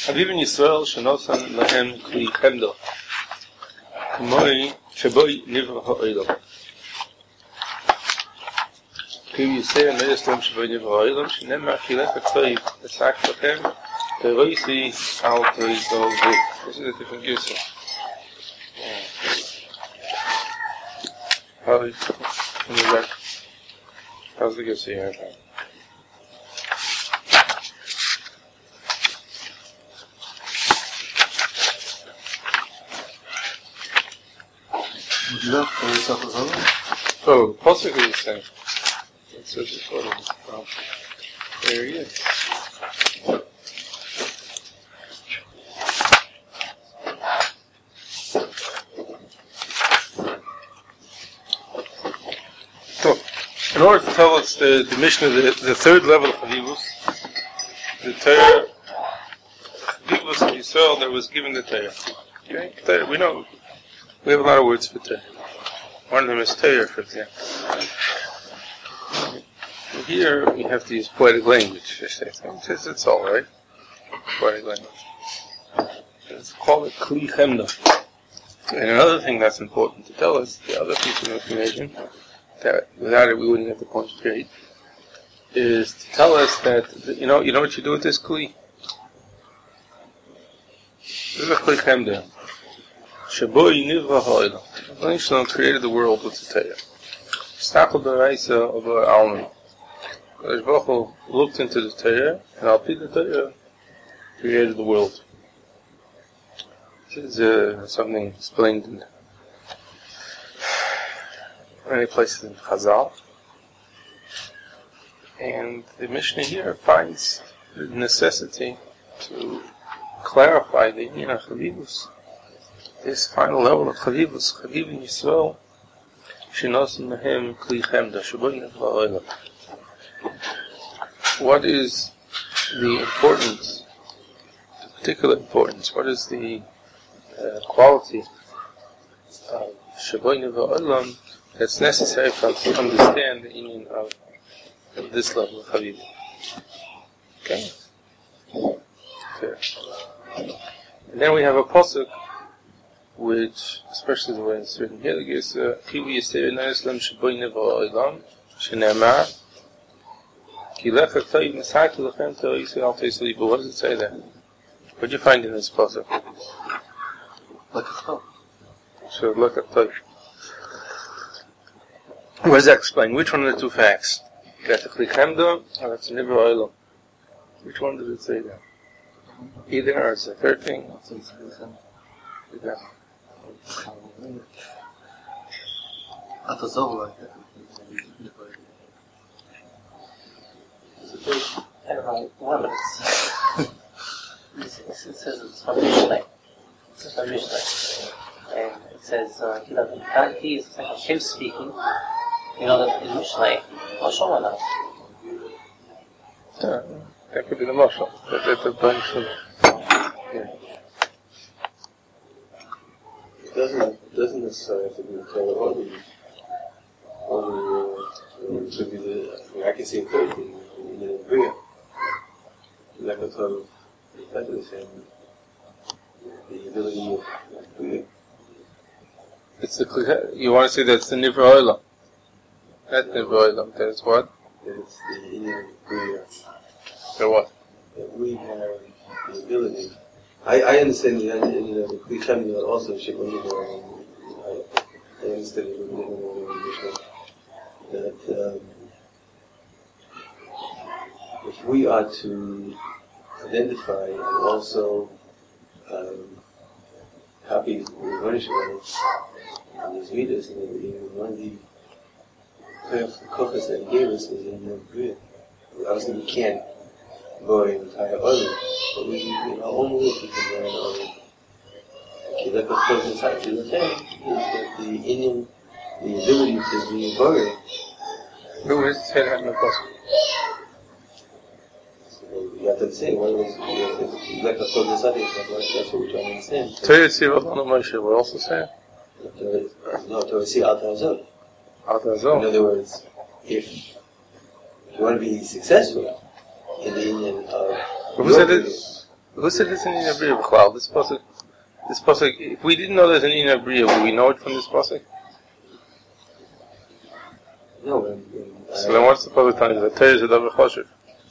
Habiben Yisrael shenosan lahem kli chemda. K'moi sheboi nivra ha'olam. Kim Yisrael me'eslam sheboi nivra ha'olam shenemar kilech ha'tzoy esak lachem teroisi al toizovu. This is a different Yisrael. How's the Yisrael here? Oh, possibly the same. It says it's sort of, there he is. So, in order to tell us the mission of the third level of Chavivus, the Torah, Chavivus of Yisrael that was given the Torah. Okay? Torah, we know. We have a lot of words for Torah. One of them is Torah, for example. And here we have to use poetic language. It's all right. Poetic language. Let's call it Kli Chemda. And another thing that's important to tell us, the other piece of information, that without it we wouldn't have the point straight, is to tell us that, you know what you do with this Kli? This is a Kli Chemda. Shaboi nivra ha'olam. Allah Shalom created the world with the Torah. Stachel b'raisa of Alman. Kodesh Baruch Hu looked into the Torah, and al pi the Torah created the world. This is something explained in many places in Chazal. And the Mishnah here finds the necessity to clarify the meaning of Chavivus. This final level of Chavivus, Chavivin Yisrael, shenosan lahem kli chemda, sheboi nivra ha'olam. What is the importance, the particular importance, what is the quality of sheboi nivra ha'olam that's necessary for us to understand the meaning of this level of Chavivus? Okay? Fair. And then we have a pasuk, which, especially the way it's written here, gives Kiwi Yisrael Na'islam Sheboi Nivra Ha'olam Shenemar Ki Lech HaToy Nesaki Lechem Teroisi Al Toisli. But what does it say there? What do you find in this pasuk? Lech HaToy. So Lech HaToy. What does that explain? Which one of the two facts? That's a Kli Chemda or that's a Nivra Ha'olam? Which one does it say there? Either or it's the third thing? Yeah. It says it's from Mishlei. It's from Mishlei. And it says, he is like him speaking. You know that in Mishlei, Mashal now. Yeah, that could be the Mashal. That's a bunch of. Yeah. It doesn't necessarily have to be the Torah only it could be I can see a third thing in the Bria. Like a sort of exactly the same. The ability of Bria. It's the you want to say that's the Nivra Ha'olam. That's Nivra Ha'olam. That's what? It's the Indian Bria. So what? That we have the ability. I understand the Kli Chemda also Sheboi Nivra. I understand that if we are to identify and also copy the Rebbeinu and his readers, and one of the kochas that he gave us was in the Bria. Obviously, we can't go in the entire other, but we, in our own way, we can learn other. Like a person inside the thing is that the Indian, the ability to be buried. Who is say that in the pasuk? So you have to say what was like a person inside that's what we're trying to understand. Torah Tziv Avonu Moshe, what else is saying? No, Torah Tziv Al Ta'azol. Al Ta'azol. In other words, if you want to be successful in the Indian of who said it? Who said it's an Ina Bria B'chlal? This pasuk, if we didn't know there's an Ina Bria, would we know it from this pasuk? No. So then what's the pasuk telling us? The Torah is a davar choshev.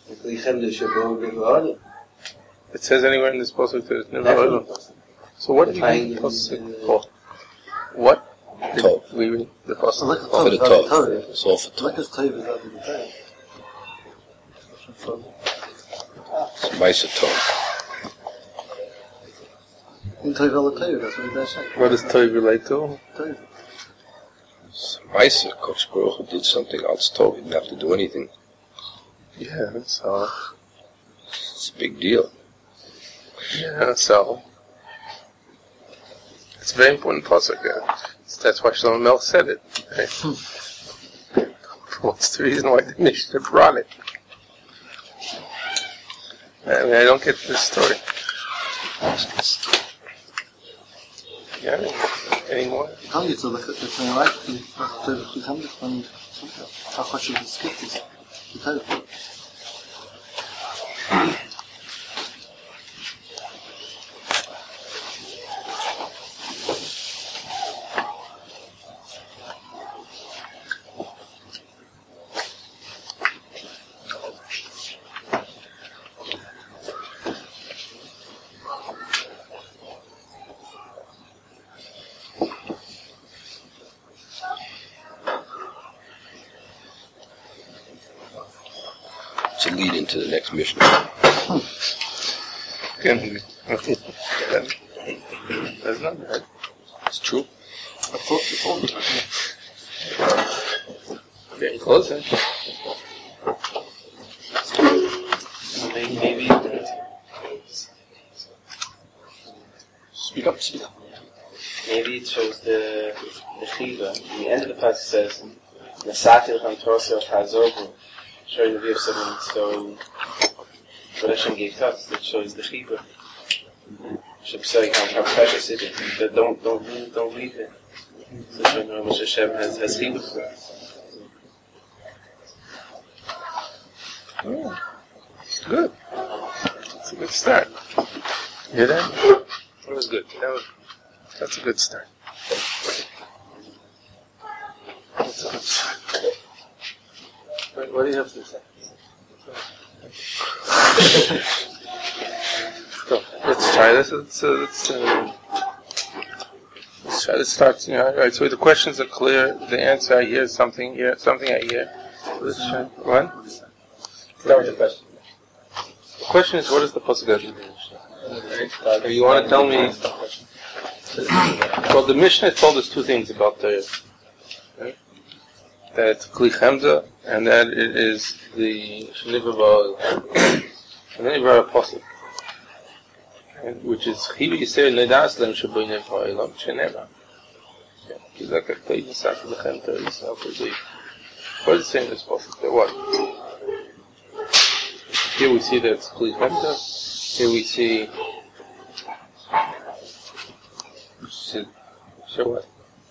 It says anywhere in this pasuk that it's never olam. So what did you read the pasuk for? What did we read the pasuk for? For the Torah. It's all for Torah. It's Maisa Torah. What does Torah relate to? Maisa, Koch Baruch Hu did something else Torah. He didn't have to do anything. Yeah, so It's a big deal. so it's a very important pasuk. That's why Shlomo Melech said it. Right? What's the reason why the Mishnah brought it? I mean, I don't get this story. Yeah, any more? Kan je zo lekker dat zijn rijk die gaan van als je skipt is. To lead into the next mission. That's not bad. It's true. Very close, eh? Maybe Speak up, speak up. maybe it shows the chiva. The end of the passage says, "Nasatil Cham Torah Chazogu," showing the view of someone. So, what Hashem gave to us, that shows the chiva. Hashem said, "How precious it is." But don't leave it. So showing how much Hashem has chiva for us. Good. That's a good start. You hear that? That was good. That's a good start. That's a good start. What do you have to say? So, let's try this. Let's try to start. Right. So the questions are clear. The answer I hear something here. Something I hear. Let's try. What? That was the question. The question is, what is the possibility? You want to tell me? Well, the Mishnah told us two things about Torah. Right? That it's Kli Chemda, and that it is the Shnivava, and then Ibrah Apostle, which is Chilu Yisrael Nedas Lem Shaboy Nevar Elam Shenema. Kizak Akhtay Yisrael Lechem Torah Yisrael Torah. What is it saying in this passage? What? Here we see that it's Kli Chemda. Here we see. So what?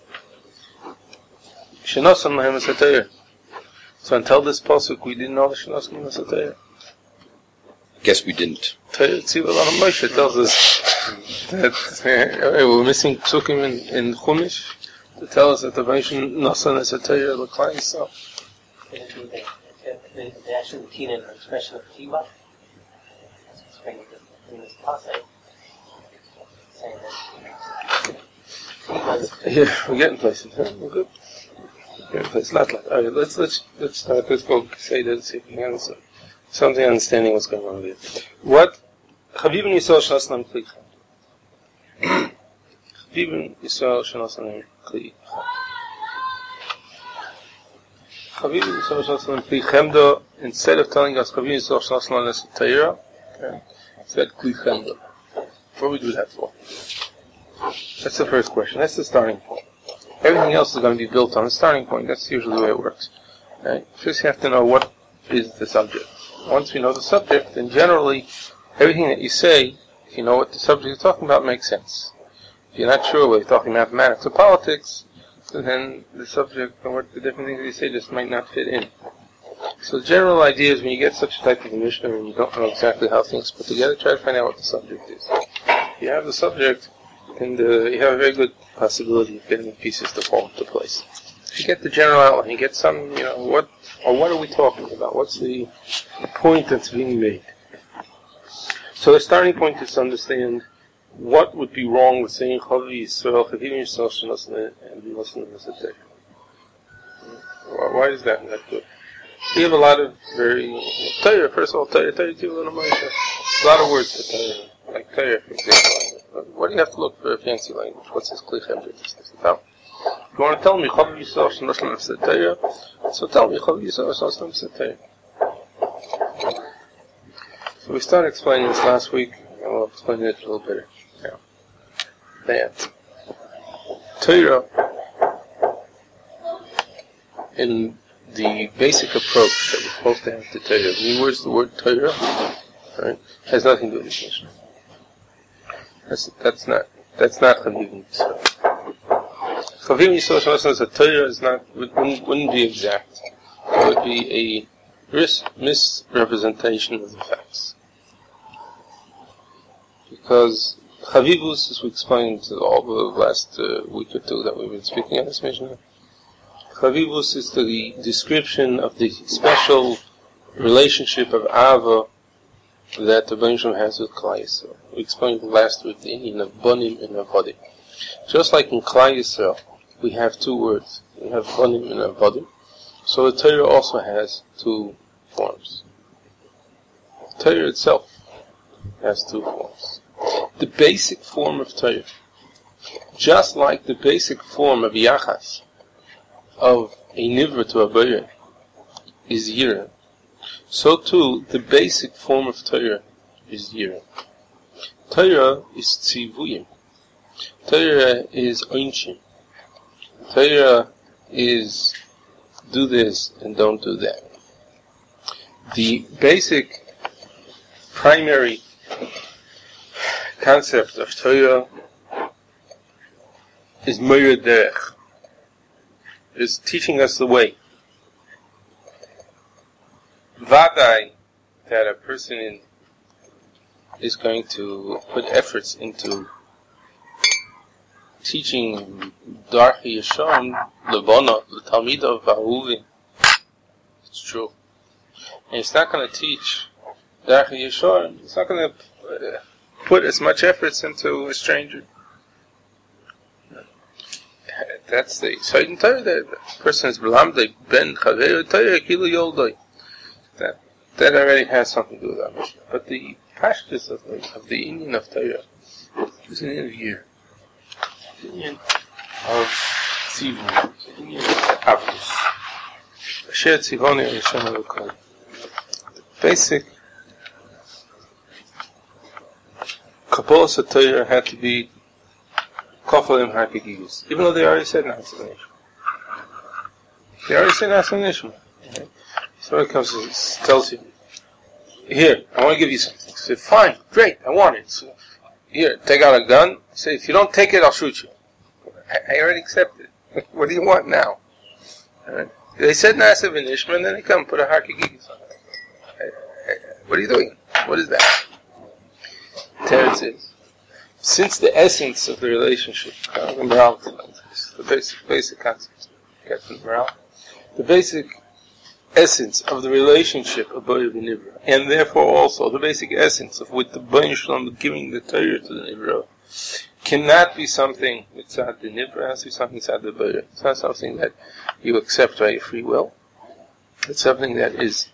Shenosan Lahem Esatayr. So until this pasuk, we didn't know the Shenosan Lahem Esatayr. Guess we didn't. Tzivah Lana Moshe tells us that we're missing psukim in Chumash to tell us that the Moshe Nosan Esatayr L'Klai Yisrael. The actual routine and expression of Kiva, in this passage, saying that Yeah, we're getting places. Huh? We're good. We're getting places. All right, let's start. Let's go say that. See if we can answer something. Understanding what's going on here. What? Chavivim Yisrael Shnasnam Kli. Chavivim Yisrael Shnasnam Kli. Chavivim Yisrael Shnasnam Kli Chemda. Instead of telling us Chavivim Yisrael Shnasnam Esatayra, said Kli Chemda. What would we do that for? That's the first question. That's the starting point. Everything else is going to be built on the starting point. That's usually the way it works. Right? First you have to know what is the subject. Once we know the subject, then generally everything that you say, if you know what the subject you're talking about, makes sense. If you're not sure whether you're talking mathematics or politics, then the subject and what the different things that you say just might not fit in. So the general idea is when you get such a type of a Mishnah and you don't know exactly how things put together, try to find out what the subject is. If you have the subject, and you have a very good possibility of getting the pieces to fall into place. If you get the general outline, you get some, what are we talking about? What's the point that's being made? So the starting point is to understand what would be wrong with saying Chavi Yisrael, Chavim Yisrael, and be listening to the Why is that not good? We have a lot of very Torah. First of all, Torah, a lot of words for Torah, like Torah, for example. What do you have to look for a fancy language? What's this klichem? If you want to tell me Chavi Yisrael Shnoshim Efsed Torah, so tell me Chavi Yisrael Shnoshim Efsed Torah. So we started explaining this last week, and we'll explain it a little better now. That Torah, in the basic approach that we're supposed to have to Torah, the words the word Torah, right, has nothing to do with this Mishnah. That's not Chavim Yisrael. Chavim Yisrael as a Torah wouldn't be exact. It would be a misrepresentation of the facts. Because Chavivus, as we explained all the last week or two that we've been speaking on this Mishnah, Chavivus is the description of the special relationship of Ava that the Benjamin has with Klal Yisrael. We explained last week the Indian of Bonim and Avodim. Just like in Klal Yisrael, we have two words. We have Bonim and Avodim. So the Torah also has two forms. The Torah itself has two forms. The basic form of Torah, just like the basic form of Yachas, of a Nivra to a Boyer, is Yira, so too the basic form of Torah is Yira. Torah is Tzivuyim. Torah is Oinchim. Torah is do this and don't do that. The basic primary concept of Torah is Meir Derech, is teaching us the way. Vadai, that a person is going to put efforts into teaching Darchi Yeshon, Lebona, Talmidov, Vahuvin. It's true. And it's not going to teach Darchi Yeshon, it's not going to put as much efforts into a stranger. That's the Satan Torah, that the person is B'lamdei ben Chaveru Torah Kilu Yoldoi. That already has something to do with our Mishnah. But the pashtus of the Indian of Torah is an Indian of year. The Indian of Tzivon. The Indian of Avdus. Asher Tzivoni Hashem Elokai. The basic Kabbalah of Torah had to be Kofalim Hakigigis. Even though they already said Nasa Nishma. They already said Nasa Nishma. Okay? Somebody comes and tells you, here, I want to give you something. You say, fine, great, I want it. So, here, take out a gun. Say, if you don't take it, I'll shoot you. I already accepted. What do you want now? Right? They said Nasa Nishma, and then they come and put a Hakigigis on it. What are you doing? What is that? Teretz is, since the essence of the relationship, the basic concept, the basic essence of the relationship of Boyer and Nivra, and therefore also the basic essence of with the Boyer Shalom giving the Torah to the Nivra, cannot be something mitzad the Nivra, it has to be something mitzad the Boyer. It's not something that you accept by your free will. It's something that is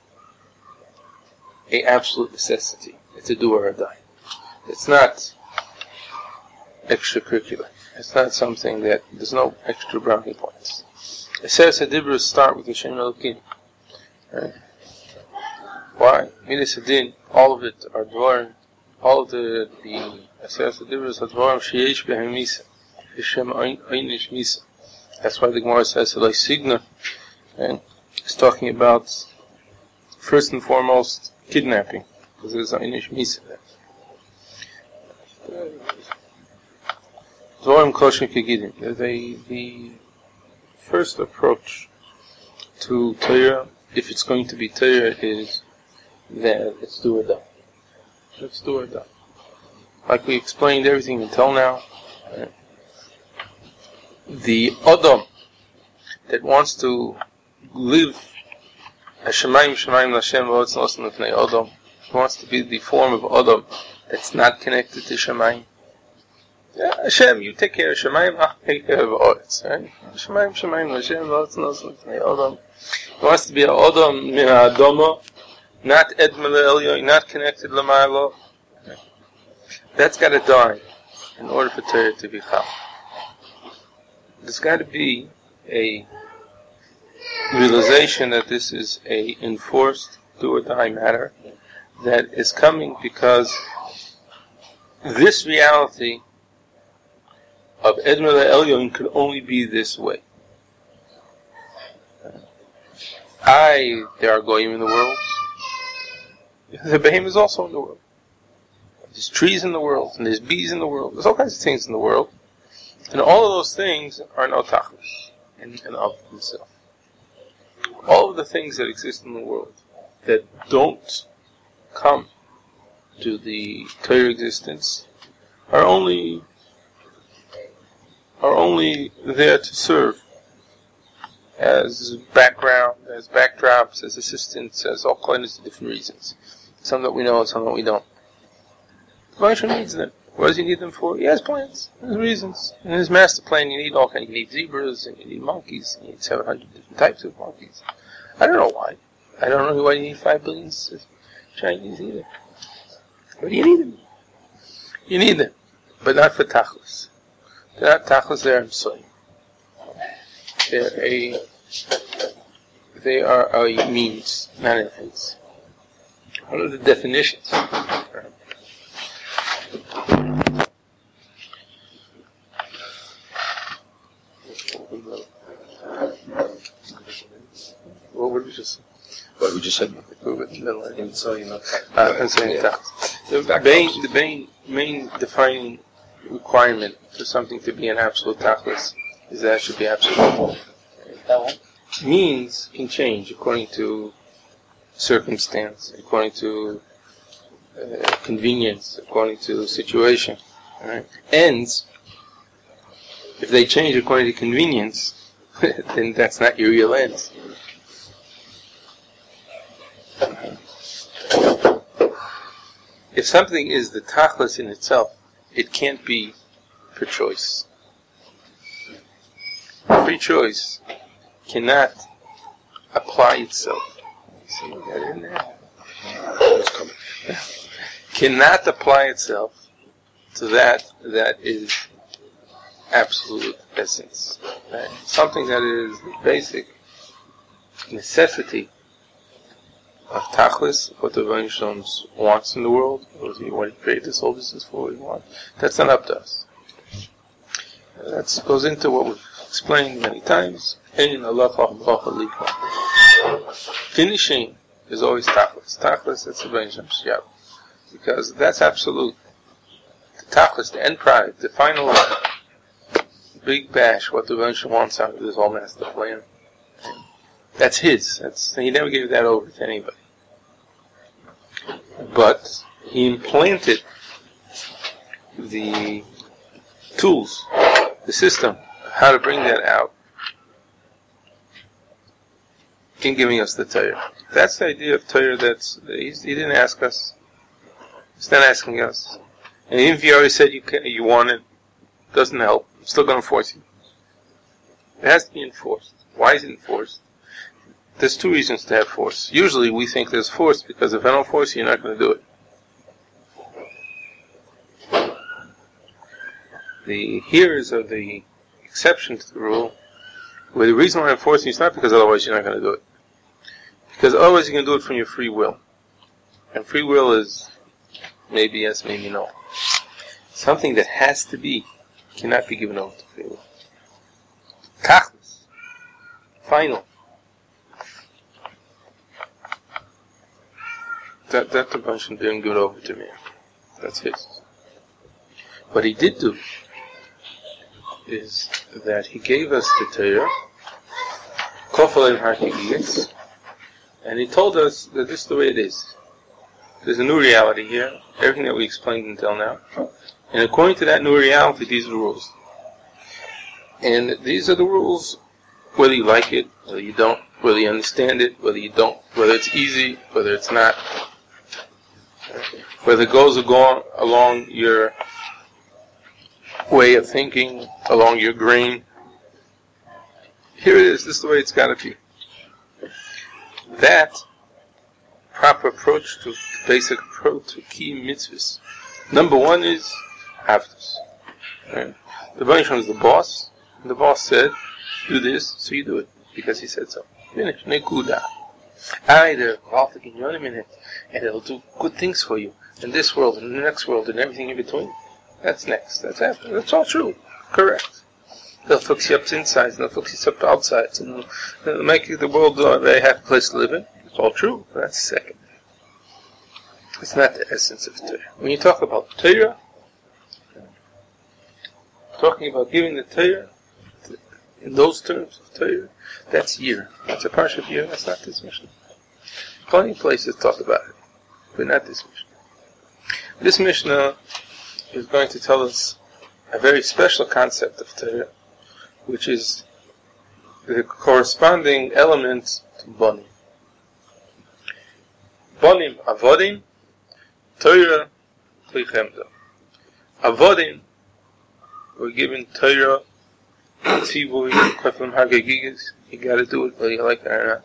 an absolute necessity. It's a do or a die. It's not extracurricular. It's not something that there's no extra brownie points. Aseres HaDibros start with Hashem Elokim. Right? Why? Midas Hadin, all of it are dvarim. All of the Aseres HaDibros are dvarim sheyesh b'hem misa. Hashem einish misa. That's why the Gemara says Eloi Signa. And it's talking about first and foremost kidnapping, because there's einish misa there. Dvarim kosher kegidim. The first approach to Torah if it's going to be Torah, is that it's do or die. It's do or die. Like we explained everything until now, the Adam that wants to live Hashemayim Shemayim Lashem V'Otz Nosen L'Fnei Adam, wants to be the form of Adam that's not connected to Shemayim. Yeah, Hashem, you take care of Shemayim, I'll take care of Otz, right? Shemayim Shemayim Lashem V'Otz Nosen L'Fnei Adam. He wants to be an Adam min Adama, not Edmel Elyon, not connected L'Maylo. That's got to die in order for Torah to be Chal. There's got to be a realization that this is a enforced do or die matter that is coming because this reality of Edmel Elyon could only be this way. There are goyim in the world. The behemoth is also in the world. There's trees in the world, and there's bees in the world. There's all kinds of things in the world. And all of those things are no tachlis in and of themselves. All of the things that exist in the world that don't come to the Torah existence are only there to serve as background, as backdrops, as assistants, as all kinds of different reasons. Some that we know and some that we don't. The Moshe needs them. What does he need them for? He has plans. There's reasons. In his master plan, you need all kinds. You need zebras, and you need monkeys. You need 700 different types of monkeys. I don't know why. I don't know why you need 5 billion Chinese either. But you need them. You need them. But not for tachlis. They're not tachlis, they're Msoyim. They are a means, not an ends. What are the definitions? What would we just say? What we just said? The main defining requirement for something to be an absolute tachlis is that it should be absolute. Means can change according to circumstance, according to convenience, according to situation. Right? Ends, if they change according to convenience, then that's not your real ends. If something is the tachlis in itself, it can't be for choice. Free choice cannot apply itself. See what got in there? It's coming. Cannot apply itself to that is absolute essence. Right? Something that is the basic necessity of tachlis, what the Rebbeinu Shalom wants in the world, what he created this whole business for, what he wants. That's not up to us. That goes into what we've explained many times. Finishing is always tachlis. Tachlis, that's the Rebbeinu Shalom's job. Because that's absolute. The tachlis, the end product, the final big bash, what the Rebbeinu Shalom wants out of this whole master plan. That's his. He never gave that over to anybody. But he implanted the tools, the system, how to bring that out in giving us the Torah. That's the idea of Torah. He didn't ask us. He's not asking us. And even if you already said you want it, doesn't help. I'm still going to force you. It has to be enforced. Why is it enforced? There's 2 reasons to have force. Usually we think there's force because if I don't force you, you're not going to do it. The hearers are the exception to the rule, where the reason why I'm forcing you is not because otherwise you're not going to do it. Because otherwise you can do it from your free will. And free will is maybe yes, maybe no. Something that has to be cannot be given over to free will. Tachlis. Final. That the Rebbeinu didn't give it over to me. That's his. What he did do is that he gave us the Torah, Kofel Hakigiyas, And he told us that this is the way it is. There's a new reality here, everything that we explained until now. And according to that new reality, these are the rules. And these are the rules, whether you like it, whether you don't, whether you understand it, whether you don't, whether it's easy, whether it's not, whether it goes along your way of thinking, along your grain. Here it is, this is the way it's got to be. That proper approach to, basic approach to key mitzvahs. Number one is Havdus. Right? The Rebbeinu Shalom is the boss, and the boss said, do this, so you do it, because he said so. Finish. Nekuda. There are in it, and it'll do good things for you in this world, and in the next world, and everything in between. That's next. That's after. That's all true. Correct. They'll fix you up to insides, and they'll fix you up to outsides, and they'll make the world a very happy place to live in. It's all true. But that's second. It's not the essence of Torah. When you talk about Torah, talking about giving the Torah, in those terms of Torah, that's year. That's a parsha of year. That's not this mission. Plenty of places talk about it, but not this mission. This Mishnah is going to tell us a very special concept of Torah, which is the corresponding element to Bonim. Bonim, Avodim, Torah, Kli Chemda. Avodim were given Torah, Tzivui, Koflim Hagagigis. You gotta do it whether you like it or not.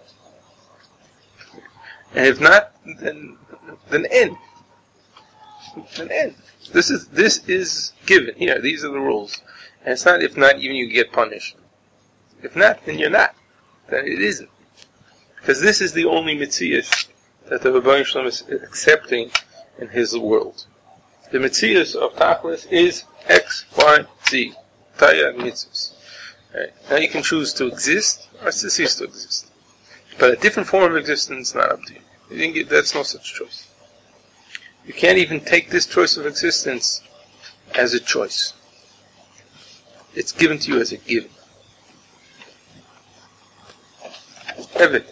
And if not, then end. Then end. This is given. Here, these are the rules. And it's not, if not, even you get punished. If not, then you're not. Then it isn't. Because this is the only Metzias that the Rebbeinu Shalom is accepting in his world. The Metzias of Tachlis is X, Y, Z. Taya Mitzvahs. Right. Now you can choose to exist or to cease to exist. But a different form of existence is not up to you. You didn't get, that's no such choice. You can't even take this choice of existence as a choice. It's given to you as a given. Everything.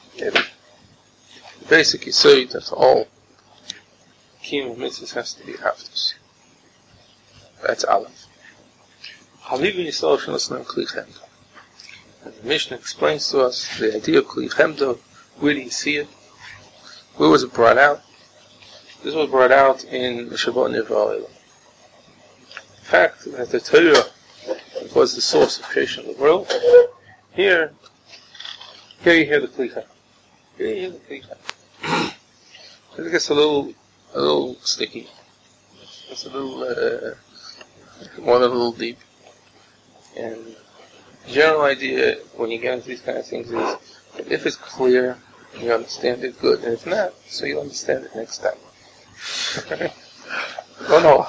The basic yesod of all kiyum mitzvahs has to be Havdus. That's Aleph. Haviv Yisrael Shnasnam Kli Chemda. And the Mishnah explains to us the idea of Kli Chemda. Where do you see it? Where was it brought out? This was brought out in the Shabbat Nivra. The fact that the Torah was the source of creation of the world. Here you hear the Kli Chemda. Here you hear the Kli Chemda. It gets a little sticky. It's a little more than a little deep. And the general idea when you get into these kind of things is that if it's clear, you understand it, good. And if not, so you'll understand it next time. No.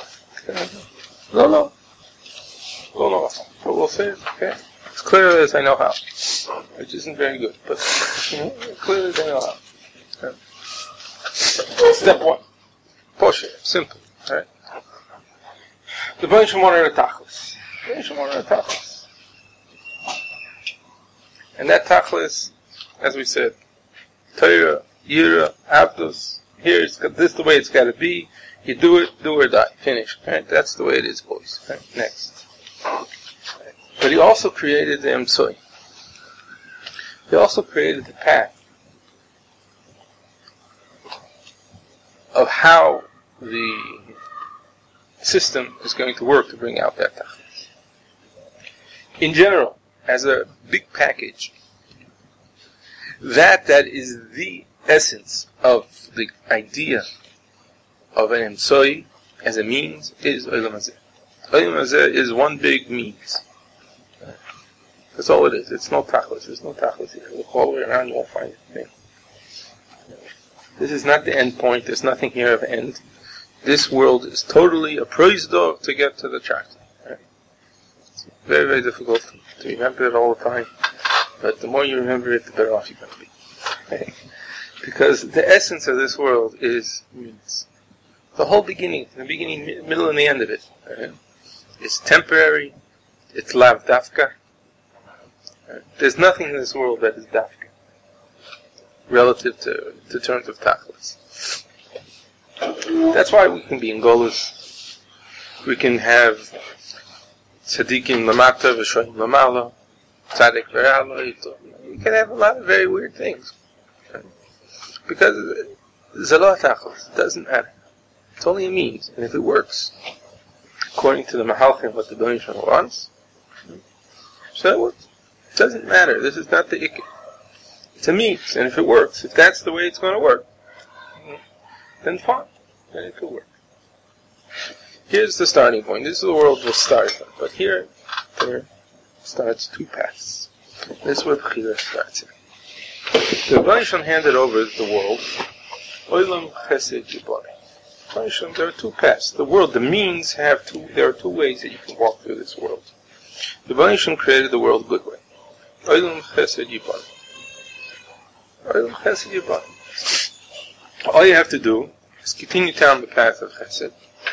But we'll say it, okay? As clear as I know how. Which isn't very good, but clear as I know how. Okay. Step one. Push it. Simple. Right? The Rebbeinu Shalom wanted a Tachlis. And that Tachlis, as we said, Torah, Yira, Havdus, here this is the way it's got to be. You do it, do or die. Finish. Right? That's the way it is, boys. Right? Next. But he also created the Emtsoi. He also created the path of how the system is going to work to bring out that Tachlis. In general, as a big package, that is the essence of the idea of an Emtsoi as a means is Olam Hazeh. Olam Hazeh is one big means. That's all it is. It's no Tachlis. There's no Tachlis here. Look all the way around, you won't find anything. This is not the end point. There's nothing here of end. This world is totally a praise dog to get to the chart. Right? It's very, very difficult to remember it all the time. But the more you remember it, the better off you're going to be. Right? Because the essence of this world is means. The whole beginning, middle, and the end of it, right? It's temporary. It's lav dafka. Right? There's nothing in this world that is dafka. relative to terms of tachlis. That's why we can be in Golus. We can have tzaddikim lamata v'shoyim lamala, tzaddik v'ralo. We can have a lot of very weird things. Because zelo tachlis, it doesn't matter. It's only a means. And if it works, according to the Mahalchim, what the Bnei Yisrael wants, so it works. It doesn't matter. This is not the ikka. It's a means. And if it works, if that's the way it's going to work, then fine. Then it could work. Here's the starting point. This is the world we'll start from. But here, there starts two paths. This is where Bechira starts. The Bnei Yisrael handed over the world. Olam Chesed Yiboneh. There are two paths. The world, the means there are two ways that you can walk through this world. The Bnei Yisrael created the world a good way. Olam Chesed Yiboneh. Olam Chesed Yiboneh. All you have to do is continue down the path of Chesed.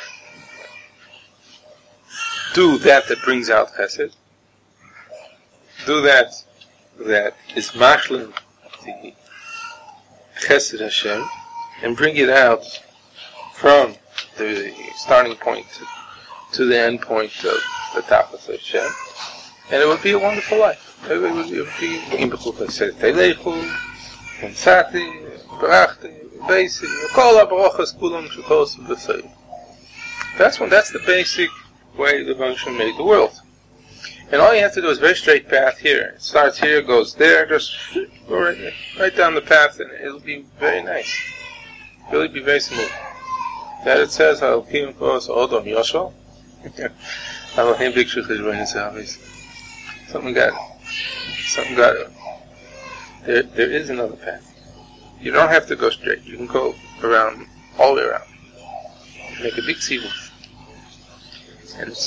Do that brings out Chesed. Do that is mashlim the Chesed Hashem, and bring it out from the starting point to the end point of the Tachlis Hashem, and it would be a wonderful life. It would be in Bechukah Chesed Teilechu, and Sati, Barachti, Basic, Kol HaBarachas Kulam Shekos B'Sei. That's the basic way the Bnei Yisrael made the world. And all you have to do is a very straight path here. It starts here, goes there, just go right down the path, and it'll be very nice. It'll really be very smooth. That it says, I'll keep him close, Odom Yoshua. I'll him big shukhish when it's always. Something got it. There is another path. You don't have to go straight. You can go around, all the way around. Make a big sieve. And it's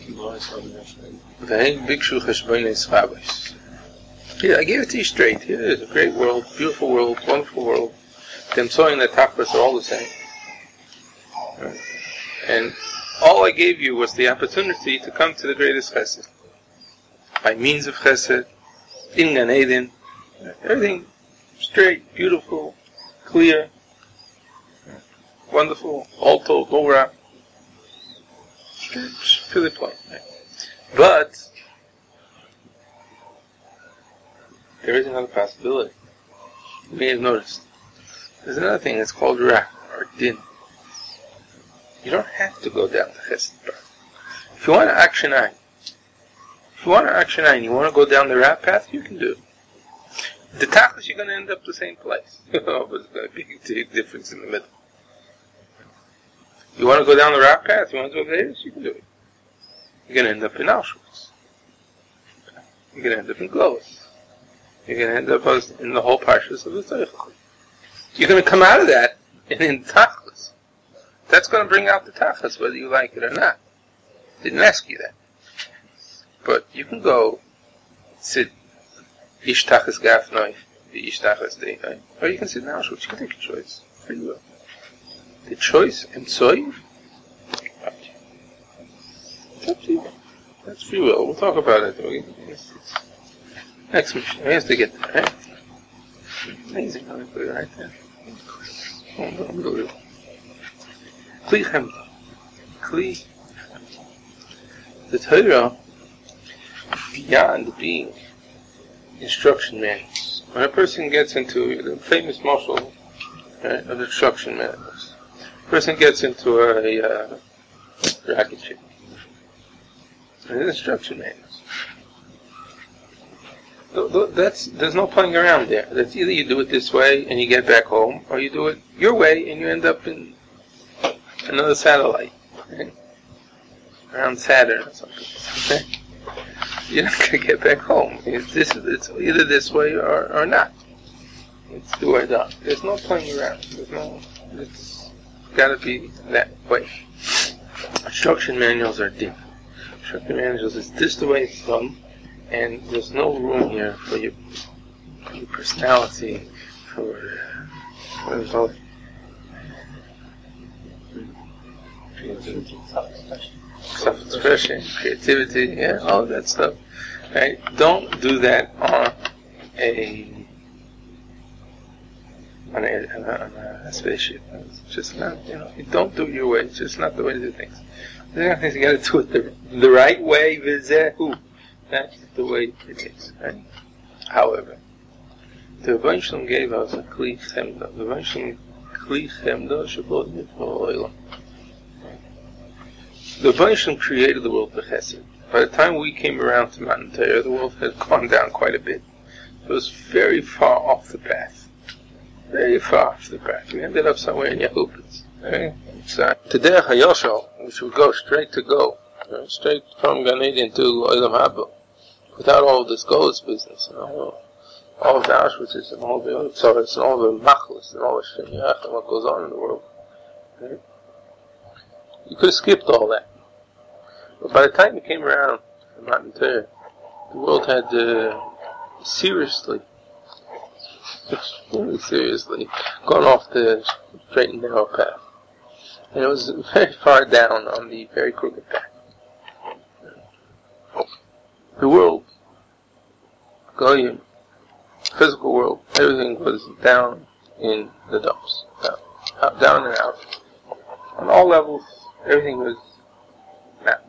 yeah, I gave it to you straight. Here it is, a great world, beautiful world, wonderful world. The Temsoy and the Tachlis are all the same. Right. And all I gave you was the opportunity to come to the greatest Chesed. By means of Chesed, in Gan Eden, everything straight, beautiful, clear, wonderful, all told, all around. It's really plain. Right? But there is another possibility. You may have noticed. There's another thing that's called Ra, or Din. You don't have to go down the Chesed path. If you want to action Ein, you want to go down the Ra path, you can do it. The Tachlis, you're going to end up the same place. But it's going to be a big difference in the middle. You want to go down the Ra path, you want to go there, you can do it. You're going to end up in Auschwitz. You're going to end up in Glowis. You're going to end up in the whole Parshas of the Teichel. You're going to come out of that and in Tachlis. That's going to bring out the Tachlis, whether you like it or not. Didn't ask you that. But you can go sit Ish Tachlis Gafnoi, Ish Tachlis Deinoi, or you can sit in Auschwitz. You can take a choice. Free will. The choice and soy, it's up to you. That's free will. We'll talk about it. Next mission. We have to get there, right? Amazing how they put it right there. Unbelievable. Kli Chemda. Kli. The Torah, beyond being instruction manuals. When a person gets into the famous mashal, right, of instruction manuals, a person gets into a rocket ship. And there's instruction manuals. There's no playing around there. That's either you do it this way and you get back home, or you do it your way and you end up in another satellite, right? Around Saturn or something. Okay? You're not going to get back home. It's either this way or not. It's do or die. There's no playing around. It's got to be that way. Instruction manuals are deep. Instruction manuals is this the way it's done, and there's no room here for your personality, for what is all self-expression, creativity, yeah, all of that stuff. Right? Don't do that on on a spaceship. It's just not, you don't do it your way. It's just not the way to do things. There's nothing you got to do it the right way. V'zehu. That's the way it is. Right? However, the Rebbeinu Shalom gave us a kli chemda. The Rebbeinu Shalom kli chemda shebo nifro olam. The Rebbeinu Shalom created the world b'chesed. By the time we came around to Matan Torah, the world had gone down quite a bit. It was very far off the path. Very far off the path. We ended up somewhere in Yehupitz. Right? To Derech HaYoshel, which would go straight straight from Gan Eden to Olam Haba, without all of this Golos business, all of the Auschwitzes and all the other Tzoros and all the Machlis and all the Shem Yerach and what goes on in the world. Right? You could have skipped all that. But by the time it came around to Matan Torah, the world had seriously, extremely seriously, gone off the straight and narrow path. And it was very far down on the very crooked path. The world, Goyim, physical world, everything was down in the dumps. Down and out. On all levels, everything was down.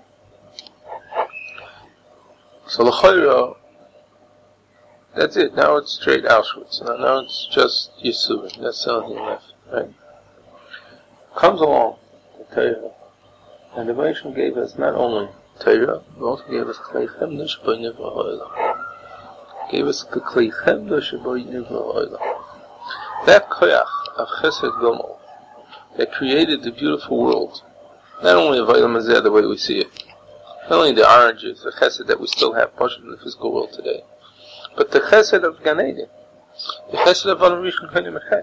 So l'chayra, that's it. Now it's straight Auschwitz. Now it's just Yisur. That's the only thing left, right? Comes along the Torah, and the Rebbeinu gave us not only Torah, but also gave us Klei Chemda Shebo Nivra Ha'olam. Gave us the Klei Chemda Shebo Nivra Ha'olam. That koyach of Chesed Gomel that created the beautiful world, not only of Olam Hazeh the way we see it, not only the oranges, the Chesed that we still have much in the physical world today, but the Chesed of Gan Eden, the Chesed of Adam Rishon Kohen Mechet.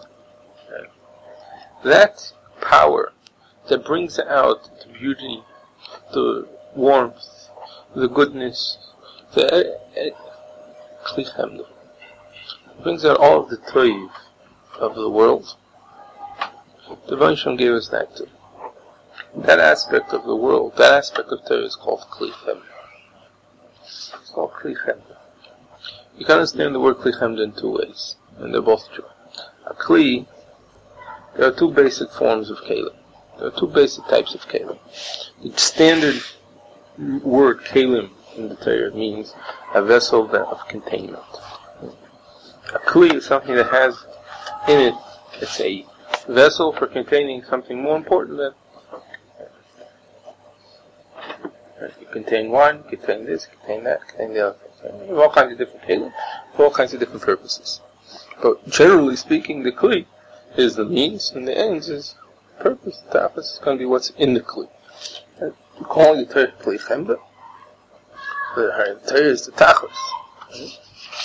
That power that brings out the beauty, the warmth, the goodness, the Kli Chemda, brings out all of the toiv of the world. The Rebbeinu Shalom gave us that too. That aspect of the world, that aspect of Torah is called Kli Chemda. It's called Kli Chemda. You can understand the word Kli Chemda in two ways, and they're both true. A Kli, there are two basic forms of kelim. There are two basic types of kelim. The standard word kelim in the Torah means a vessel of containment. A kli is something that has in it, it's a vessel for containing something more important than. You contain wine, you contain this, you contain that, you contain the other thing. You have all kinds of different kelim for all kinds of different purposes. But generally speaking, the kli is the means, and the ends is the purpose. The opposite is going to be what's in the kli. We're calling the Torah Kli Chemda. The Torah is the tachlis.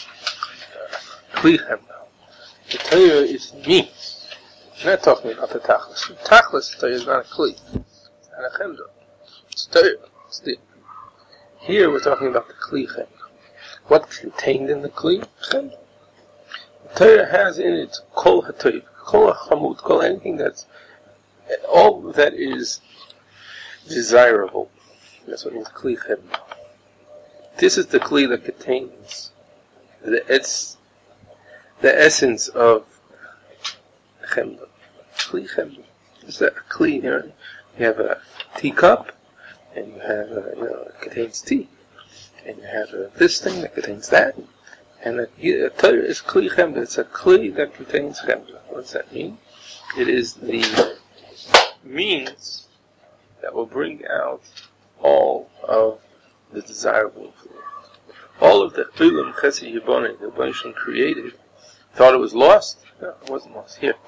Kli Chemda. The Torah is the means. We're not talking about the tachlis. The tachlis, the Torah is not a kli. It's not a chemda. It's Torah. It's the. Here we're talking about the Kli Chemda. What's contained in the Kli Chemda? The Torah has in it kol hatoiv, kol hachamut, kol anything that's all that is desirable. That's what means Kli Chemda. This is the Kli that contains the essence of Chemda. Kli Chemda. It's a Kli here. You have a teacup, and you have it contains tea, and you have this thing that contains that, and the Torah is Kli Chemda. It's a Kli that contains Chemda. What does that mean? It is the means that will bring out all of the desirable food. All of the Olam Chesed Yiboneh that Rebbeinu Shalom created, thought it was lost? No, it wasn't lost. Here,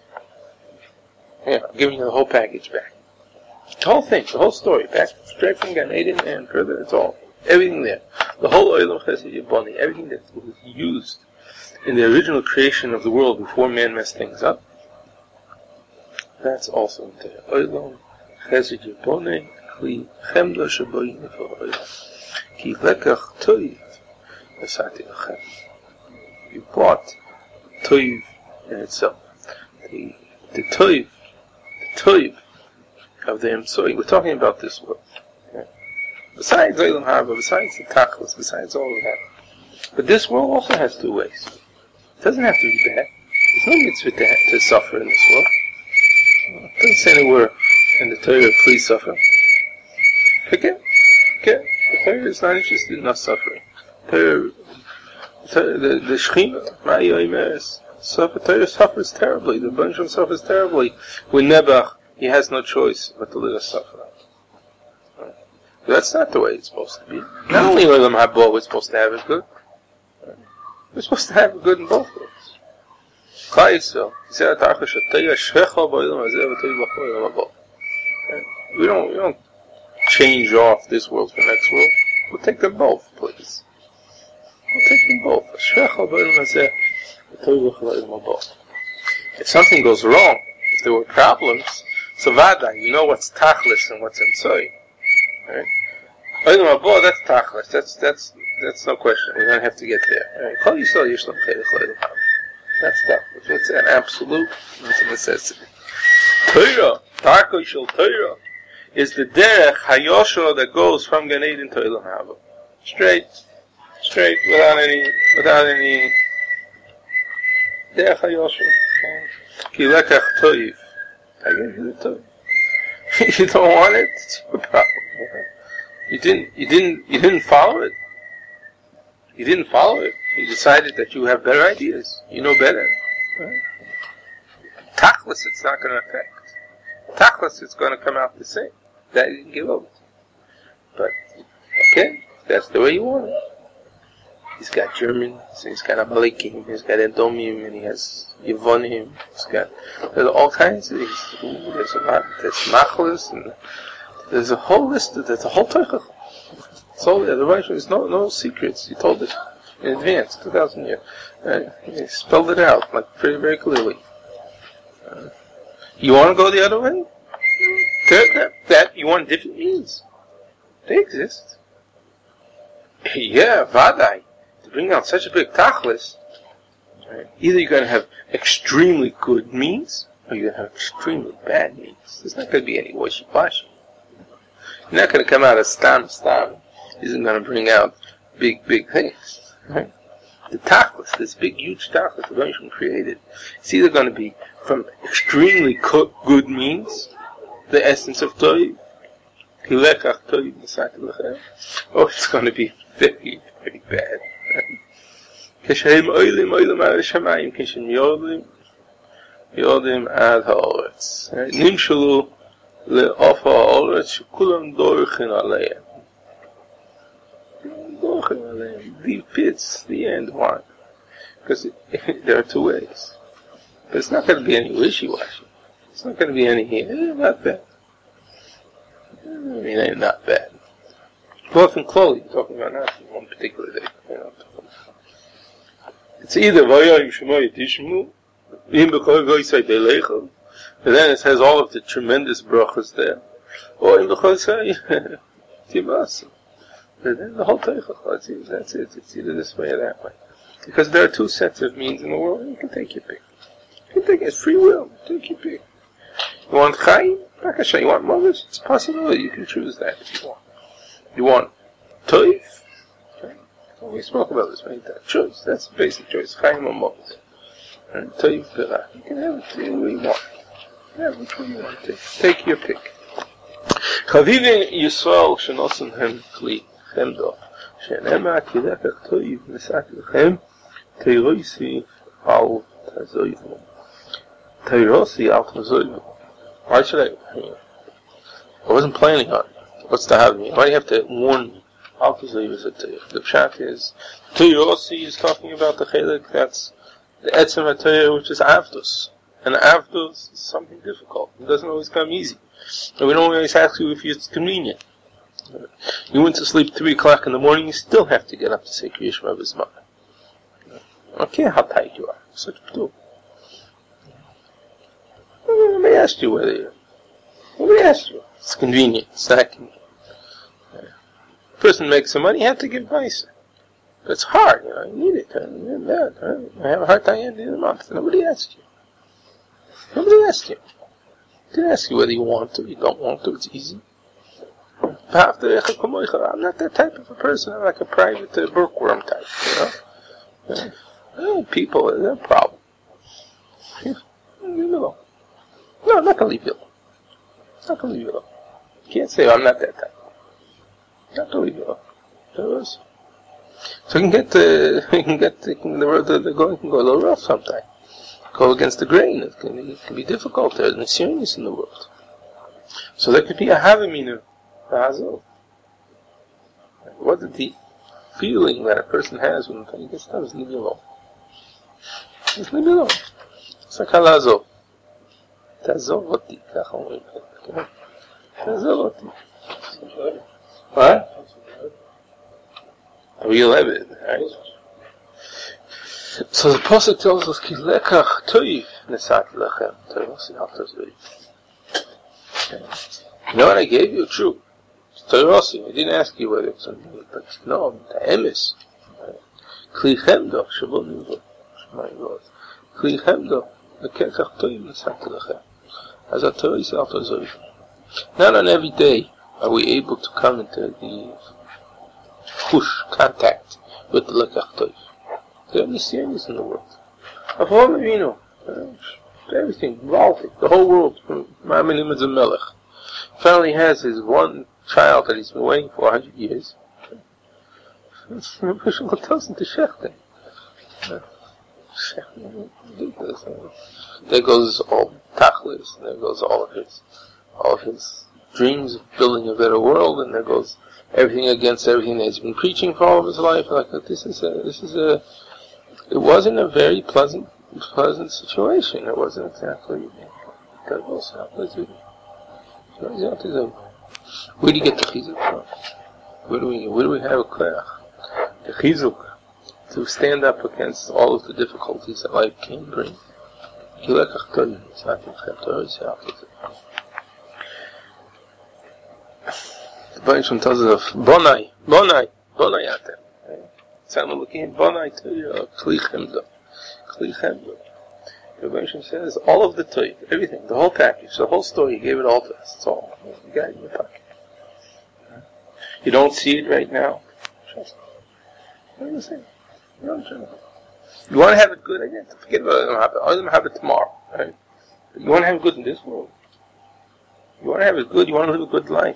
I'm giving you the whole package back. The whole thing, the whole story, back straight from Gan Eden and further, it's all. Everything there. The whole Olam Chesed Yiboneh, everything that was used in the original creation of the world before man messed things up, that's also in there. Olam Chesed Yiboneh, Kli Chemda Shebo Nivra Ha'olam. Ki lekach toiv asati lachem. You bought toiv in itself. The toiv of the Emsoi. We're talking about this world. Okay. Besides Olam Haba, besides the Tachlis, besides all of that. But this world also has two ways. It doesn't have to be bad. There's no mitzvah to suffer in this world. It doesn't say anywhere in the Torah, please suffer. Forget. The Torah is not interested in us suffering. The Shechina, Torah suffers terribly. The Bansham suffers terribly. With Nebuch, he has no choice but to let us suffer. But that's not the way it's supposed to be. Not only Olam Haba, we're supposed to have it good. We're supposed to have it good in both ways. We don't change off this world for next world. We'll take them both, please. We'll take them both. If something goes wrong, if there were problems, so vada, you know what's tachlis and what's inside. Right? That's tachlis. That's no question. We don't have to get there. That's tachlis. It's an absolute. It's a necessity. Torah, Darko Shel Torah, is the derech hayosho that goes from Gan Eden to Olam Haba. Straight, without any derech hayosho. Ki lekach toiv. I gave you the toiv. You don't want it? It's your problem. You didn't follow it. You didn't follow it. You decided that you have better ideas. You know better. Right? Tachlis, it's not going to affect. Tachlis, it's going to come out the same. That you can give over. But, okay, that's the way you want it. He's got German, so he's got Amalekim, he's got Edomim, and he has Yevonim, there's all kinds of these. There's a lot, there's Machlis, and there's a whole list, there's a whole Teichach. So the Rosh, there's no secrets. He told it in advance, 2,000 years. He spelled it out, like, very, very clearly. You want to go the other way? That you want different means. They exist. Yeah, Vadai. To bring out such a big tachlis, right, either you're going to have extremely good means, or you're going to have extremely bad means. There's not going to be any washy-washy. You're not going to come out as stam. Isn't going to bring out big things. Right? The tachlis, this big, huge tachlis the Rosh created, it's either going to be from extremely good means, the essence of Toiv, or it's going to be very, very bad. Kishem oilim al-shamayim, kishem yodim ad ha'oretz. Nimshulu le'ofa ha'oretz, shekulam dorchin aleim. The pits, the end one. Because there are two ways. But it's not going to be any wishy-washy. It's not going to be any, not bad. Not bad. Both in Chloe, talking about not one particular day. It's either Vayayim Shemoy Tishmu, Vim B'chol Goysay Belecho, and then it has all of the tremendous brachas there, or in B'chol Say Tibasa. But then the whole Teichach, that's it. It's either this way or that way. Because there are two sets of means in the world, and you can take your pick. You can take it, it's free will. Take your pick. You want Chaim? You want mothers? It's a possibility. You can choose that if you want. You want Toiv? Okay. Well, we spoke about this many times. Choice. That's the basic choice. Chaim or mothers. And Toiv B'ra. You can have it any way you want. Yeah, which one you want to take. Take your pick. Chavivin Yisrael Shenosen Hem Kli. Chemdo. She'enema Kilekach Toiv Nesak Lechem Teirosi Al Tazoivu. Teirosi Al Tazoivu. Why should I wasn't planning on it. What's the happening? Why do you have to warn me? Al Tazoivu is the pshat is Teirosi is talking about the chelik that's the etzem HaTorah, which is avdus. And avdus is something difficult. It doesn't always come easy. And we don't always ask you if it's convenient. You went to sleep 3 o'clock in the morning, you still have to get up to say Kriya Shema B'zman. I don't care how tight you are. Such a do. Let me ask you it's convenient. It's not convenient. A person makes some money, you have to give advice. But it's hard, you need it. I have a hard time at the end of the month. Nobody asked you. They didn't ask you whether you want to, you don't want to, it's easy. I'm not that type of a person. I'm like a private bookworm type, People, they're a problem. I'm not going to leave you alone. I'm not going to leave you alone. You can't say, I'm not that type. I'm not going to leave you alone. So you can get the going can go a little rough sometimes. Go against the grain. It can be difficult. There's an serious in the world. So there could be a havamina, hazol. What is the feeling that a person has when he gets done? Just leave me alone. Just leave me alone. It's like halazov. Tazov oti. Tazov oti. What? We love it, right? So the Pasuk tells us, Ki lekach toiv nesat lechem. You know what I gave you? True. Toivosi. I didn't ask you whether it's something, but no, the emes. Kli chemdo, shavon nivo. My God. Kli chemdo, lekach toiv nesat lechem. As a Torah is out of not on every day are we able to come into the push contact with the lekach toiv. There are many series in the world. Avraham Avinu, everything, the whole world, from Ma'aminim to Melech. Finally has his one child that he's been waiting for 100 years. There goes all tachlis, there goes all of his dreams of building a better world, and there goes everything against everything that he's been preaching for all of his life. Like it wasn't a very pleasant situation. It wasn't exactly. Where do you get the chizuk from? Where do we have a koyach? The chizuk to stand up against all of the difficulties that life can bring. The Baruch tells us of Bonai Atem. Tzalma looking Bonai Torah, Kli Chemdo. The Baruch says all of the Torah, everything, the whole package, the whole story, he gave it all to us. It's all. You got it in your pocket. You don't see it right now. Trust me. What do you say? You don't trust me. You want to have it good, I guess. Forget about it. I'll let them have it tomorrow. Right? You want to have it good in this world. You want to have it good, you want to live a good life.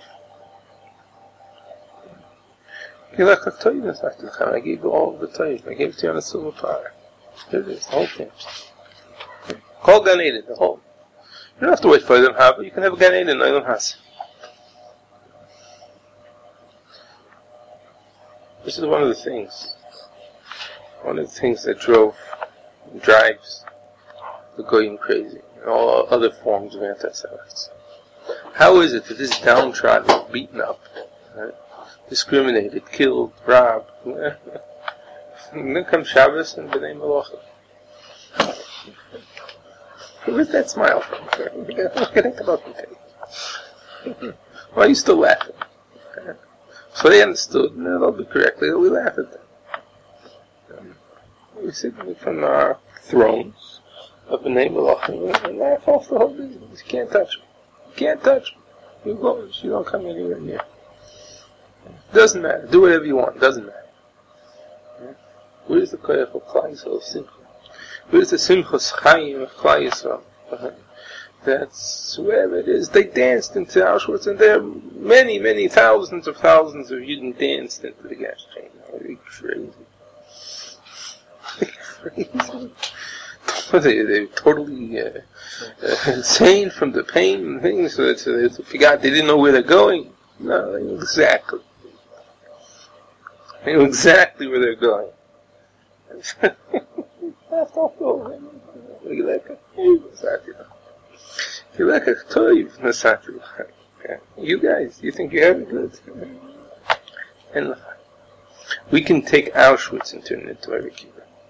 I gave you all of the Torah. I gave it to you on a silver platter. Here it is, the whole thing. Call Gan Eden, the whole. You don't have to wait for them, but you can have a Gan Eden, no, you don't have to. This is one of the things that drives the Goyim crazy, and all other forms of anti-Semites. How is it that this downtrodden, beaten up, right, discriminated, killed, robbed, and then comes Shabbos and B'nai Malachim? Where's that smile from? Forget about the face. Why are you still laughing? So they understood, and they'll be correctly, we laugh at them. We sit from our thrones of the name of Allah and laugh off the whole business. You can't touch them. You can't touch them. You go, you don't come anywhere near. Doesn't matter. Do whatever you want. Doesn't matter. Where's the koyach of Klal Yisrael Simcha? Where's the Simchas Chaim of Klal Yisrael? That's wherever it is. They danced into Auschwitz, and there are many, many thousands of Yidden danced into the gas chamber. They're crazy. They're totally insane from the pain and things. So they forgot they didn't know where they're going. No, they knew exactly. They knew exactly where they're going. You guys, you think you have it good? And we can take Auschwitz and turn it into a kibbutz.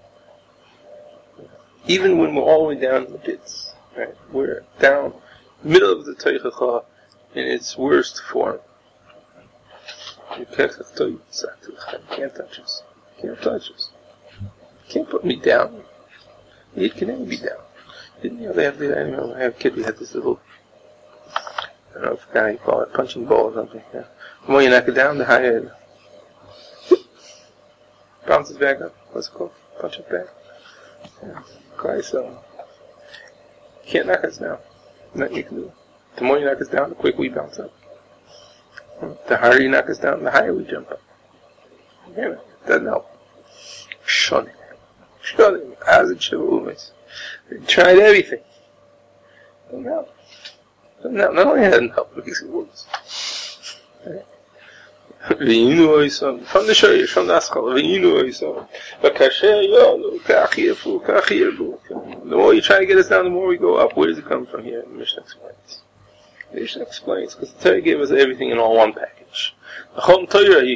Even when we're all the way down in the pits, right? We're down middle of the Teichacha in its worst form. You can't touch us. Can't touch us. Can't put me down. You can never be down. Didn't you know they have the, I remember when I was a kid, we had this little, I don't know if you call it, punching ball or something. Yeah. The more you knock it down, the higher it bounces back up. What's it called? Punch it back. Yeah. Okay, so can't knock us now. Nothing you can do. The more you knock us down, the quicker we bounce up. The harder you knock us down, the higher we jump up. It doesn't help. Shun it. As it should. They tried everything. Doesn't help. Not only doesn't help, it makes it worse. From the Shariah, from the Askal, the more you try to get us down, the more we go up. Where does it come from here? The Mishnah explains. The Mishnah explains, because the Torah gave us everything in all one package. The Chol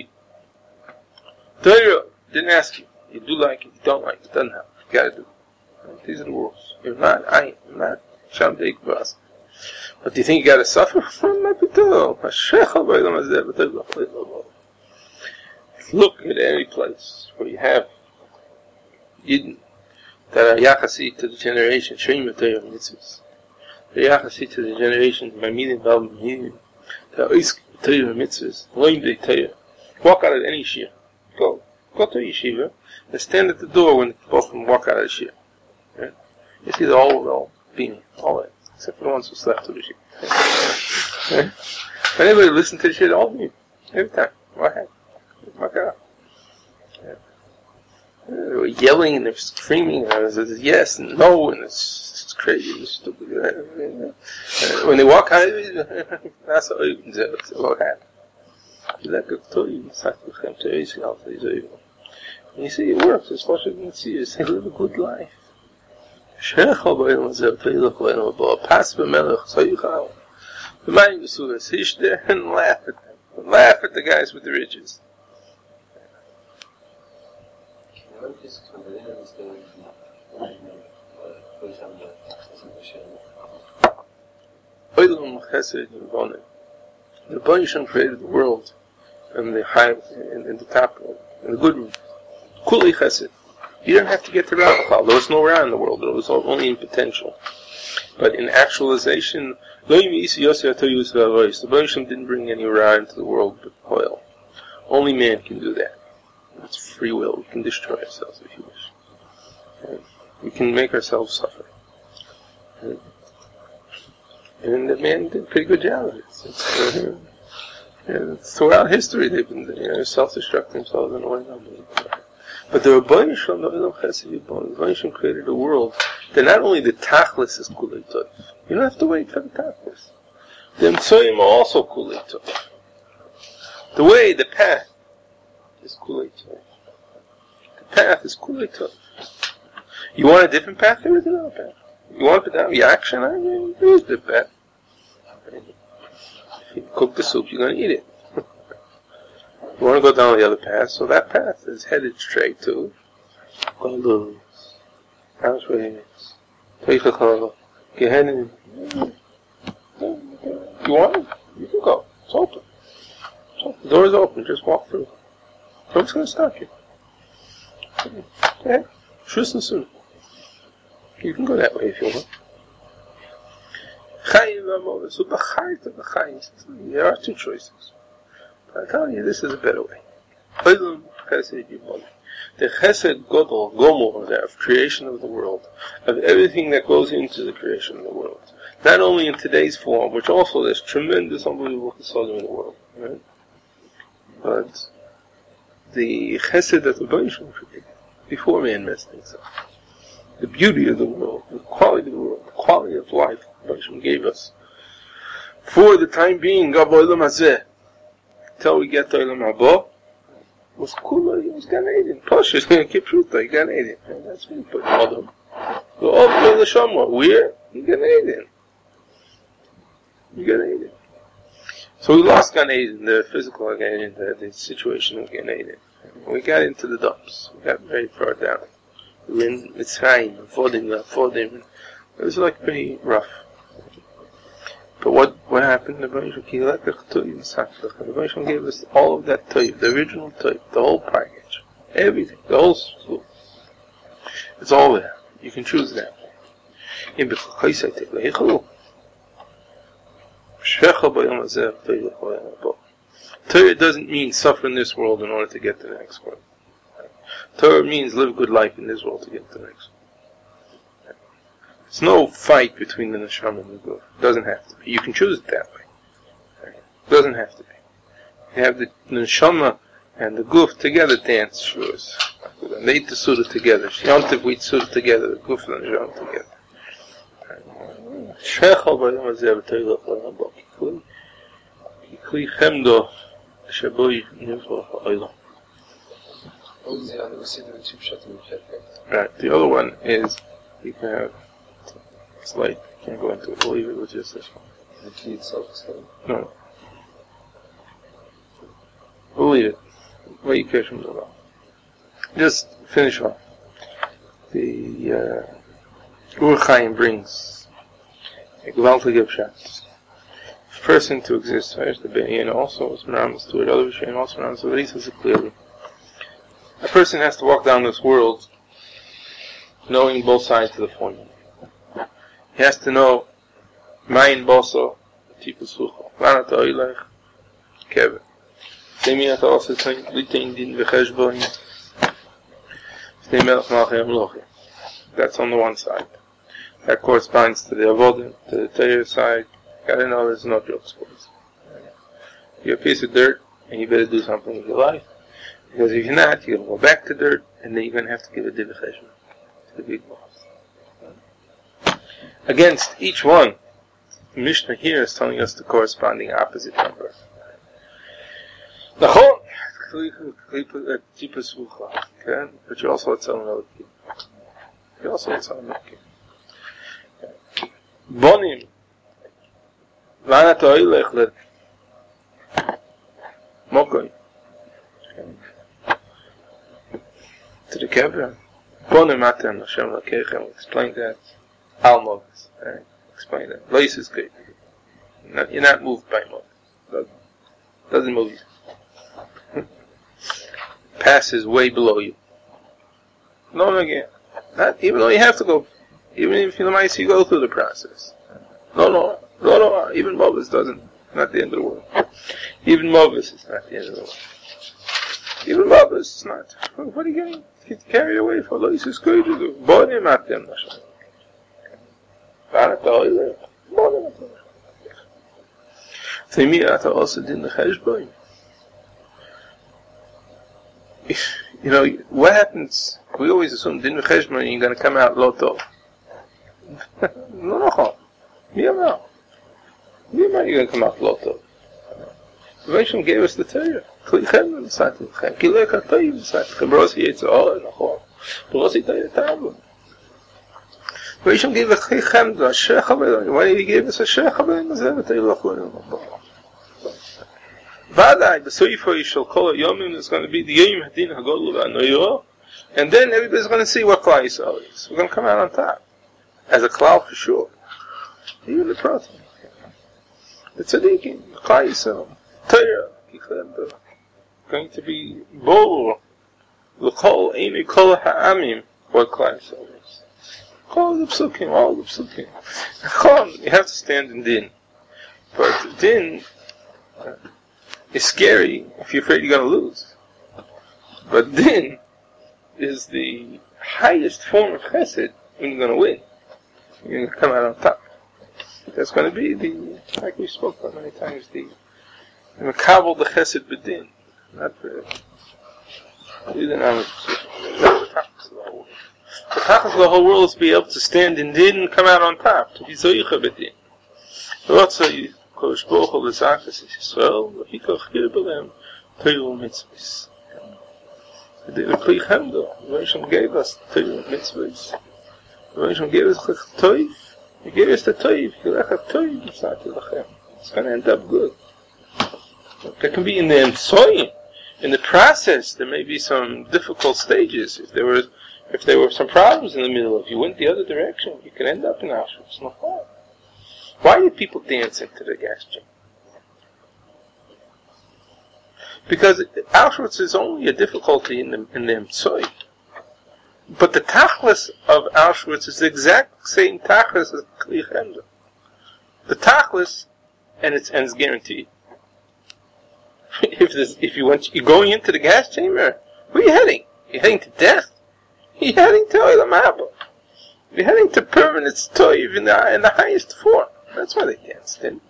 Torah didn't ask you. You do like it, you don't like it, it doesn't help. You gotta do it. These are the rules. If not, I'm not. But do you think you gotta suffer? Look at any place where you have Yidden that are Yachasi to the generation, Shreim Torah Mitzvahs. They're Yachasi to the generation, Mamidim Bal Mamidim, that are Isk Torah Mitzvahs, Loim De Torah. Walk out of any Shir. Go to Yeshiva, and stand at the door when both of them walk out of the Shir. Right? You see the whole beaming, all that, except for the ones who slept to the Shir. Right? Anybody listen to the Shir, all beam, every time. What happened? Walk out. They were yelling and they're screaming, and there's yes and no, and it's crazy and stupid. When they walk out, that's what happened. And you see, it works. As far as you can see, you say, live a good life. Pass the melech, so you go. The mind was hish there and laugh at them. Laugh at the guys with the riches. The Banisham created the world and the high in the top in the good room. Kuli Chesed. You didn't have to get to Ramachal. There was no Ra in the world. It was only in potential. But in actualization, the Banisham didn't bring any Ra into the world but oil. Only man can do that. It's free will. We can destroy ourselves if you wish. We can make ourselves suffer. And the man did a pretty good job of it. Throughout history, they've been self-destructing themselves in a way. But the Rebbeinu Shalom, the Rebbeinu Shalom created a world that not only the Tachlis is Kulei Tov. You don't have to wait for the Tachlis. The Emtsoyim are also Kulei Tov. The way, the path, is Kulei Tov. The path is Kulei Tov. You want a different path? There is another path. You want to put down your action? There is the path. If you cook the soup, you're going to eat it. You want to go down the other path, so that path is headed straight to Golus, Auschwitz, Teichachal, Gehenna. You want it? You can go. It's open. The door is open. Just walk through. Nobody's going to stop you. Okay. Shus and soon. You can go that way if you want. There are two choices. But I tell you, this is a better way. The Chesed Godol, Gomor, of creation of the world, of everything that goes into the creation of the world. Not only in today's form, which also there's tremendous, unbelievable Chesedim in the world, right? But the Chesed that the Banisham created, before man messed things up. The beauty of the world, the quality of the world, the quality of life Banisham gave us. For the time being, Gab Olam Hazeh, till we get to Olam Haba, was cool, it was Gan Eden. Pashas, Kipruta, Gan Eden. That's what we put in Adam. The Old the Shamar, where? In Gan Eden. In Gan Eden. So we lost Gan Eden, the physical Gan Eden, the situation of Gan Eden. We got into the dumps. We got very far down. We were in Mitzrayim, Fodim. It was like pretty rough. But what happened? The Banisham gave us all of that toiv, the original toiv, the whole package, everything, the whole school. It's all there. You can choose that. Torah doesn't mean suffer in this world in order to get to the next world. Torah means live a good life in this world to get to the next one. There's no fight between the neshama and the guf. It doesn't have to be. You can choose it that way. It doesn't have to be. You have the neshama and the guf together dance shurs. They eat the suda together. Yontif we eat suda together. The guf and the neshama together. Shechal b'yom hazeh b'toilach l'rabah. Kli chemdo sheboi nivro ha'olam. Right. The other one is you can have. It's light. Can't go into it. We'll leave it with just this one. The key itself is heavy. No. We'll leave it. What you care from the law. Just finish off. The Ur Chaim brings a gewaltige pshat. Person to exist first, the Be'in also is Meramis to it, other Vishayin also Meramis, but he says it clearly. A person has to walk down this world knowing both sides of the formula. He has to know Mayin Boso, Tipus Sucho, Lana Ta'ilach, Kevin. Semiyat also saying, Litain Din V'cheshbon, Melech Malchei Amlochim. That's on the one side. That corresponds to the Avodim, to the Torah side. Gotta know there's no jokes for this. You're a piece of dirt, and you better do something with your life. Because if you're not, you're going to go back to dirt, and then you're going to have to give a Divrei Cheshbon to the big boss. Against each one, the Mishnah here is telling us the corresponding opposite number. Nachon, but you also had some other people. You also had some other people. Bonim, Lana Ta'ilech le Mokoi. To the Kever. Bonim Atem Hashem Lakechem. Explain that. Al-Movis. Explain that. Lois is great. You're not moved by Movis. Doesn't move you. Passes way below you. No, again. Not, even though you have to go, even if you might see you go through the process. No, even Movis doesn't. Not the end of the world. Even Movis is not the end of the world. Even Movis is not. What are you getting carried away for? Lois is good to do. Bonim Atem Hashem. Also did the cheshbon. You know, what happens? We always assume din cheshbon you're going to come out lo tov. No. You're going to come out lo tov. The Rishon gave us the Torah. Kli chemdo l'sati l'chem. Ki lo yakatoy l'sati l'chem. Brosi yitzor, nachon. Brosi Torah tabu. Rishon gave a Kli chemdo, a shech havelim. Why did he give us a shech havelim? Azeh v'tei l'chlorim. Vadai, b'soifo yishal kol ha'yomim, is going to be the yom hadin ha'godol v'anoiro. And then everybody's going to see what Klal Yisrael is. We're going to come out on top. As a Klal for sure. Even the Protein. The Tzadikim, Klal Yisrael. Torah, going to be bol l'kol eini kol ha'amim, what Klal Yisrael is. All the psukim. You have to stand in din. But din is scary if you're afraid you're going to lose. But din is the highest form of chesed when you're going to win. You're going to come out on top. That's going to be like we spoke about many times, the Makabel the Chesed B'din. Not the Tachlis of the whole world. The Tachlis of the whole world is to be able to stand in Din and come out on top. To be Zoyicha B'din. Rotza Kodesh Baruch Hu L'Zakas Yisrael V'hikach Hir B'lem Torah Mitzvahs. The Kli Chemdo. The Rishon gave us Torah Mitzvahs. The Rishon gave us Toiv. He gave us the Toiv. It's going to end up good. There can be in the Emsoyim, in the process, there may be some difficult stages. If there were some problems in the middle, if you went the other direction, you could end up in Auschwitz. No problem. Why did people dance into the gas chamber? Because Auschwitz is only a difficulty in the Emsoyim. But the tachlis of Auschwitz is the exact same tachlis as Kli Chemdo. The tachlis, and it's guaranteed. If you're going into the gas chamber, where are you heading? You're heading to death? You're heading to Olam Haba. We're heading to permanent toiv in the highest form. That's why they can't stand.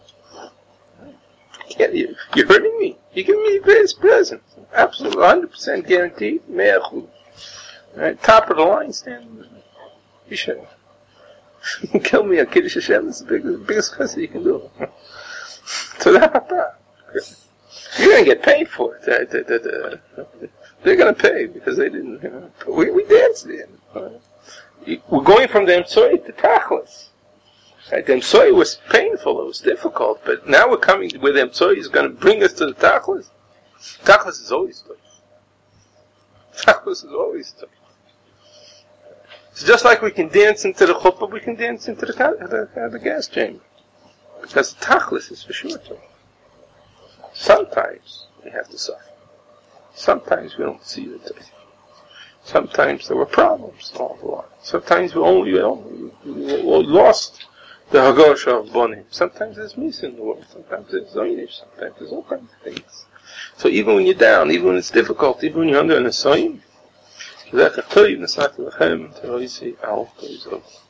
You're hurting me. You're giving me various presents. Absolutely, 100% guaranteed. Right, top of the line, stand. You should. Kill me on Kiddush Hashem. It's the biggest question you can do. So you're going to get paid for it. They're going to pay because they didn't. We danced in. We're going from the Emtsoi to Tachlis. Right, the Emtsoi was painful. It was difficult. But now we're coming where the Emtsoi is going to bring us to the Tachlis. Tachlis is always tough. Tachlis is always tough. It's just like we can dance into the chuppah, we can dance into the gas chamber. Because the Tachlis is for sure tough. Sometimes we have to suffer. Sometimes we don't see the truth. Sometimes there were problems all the line. Sometimes we lost the Hagosha of Bonim. Sometimes there's Misa in the world. Sometimes there's Zoinish. Sometimes there's all kinds of things. So even when you're down, even when it's difficult, even when you're under an assignment,